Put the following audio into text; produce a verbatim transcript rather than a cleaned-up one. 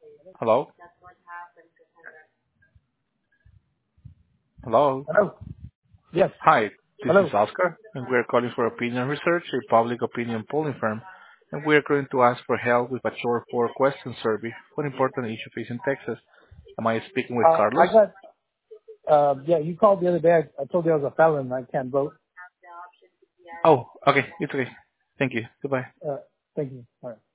Hello? Hello? Hello. Yes. Hi, this is Hello. Oscar, and we're calling for Opinion Research, a public opinion polling firm, and we're going to ask for help with a short four-question survey for an important issue facing Texas. Am I speaking with Uh, I Carlos? got. Uh, yeah, you called the other day. I, I told you I was a felon. I can't vote. Oh, okay. It's okay. Thank you. Goodbye. Uh, thank you. All right.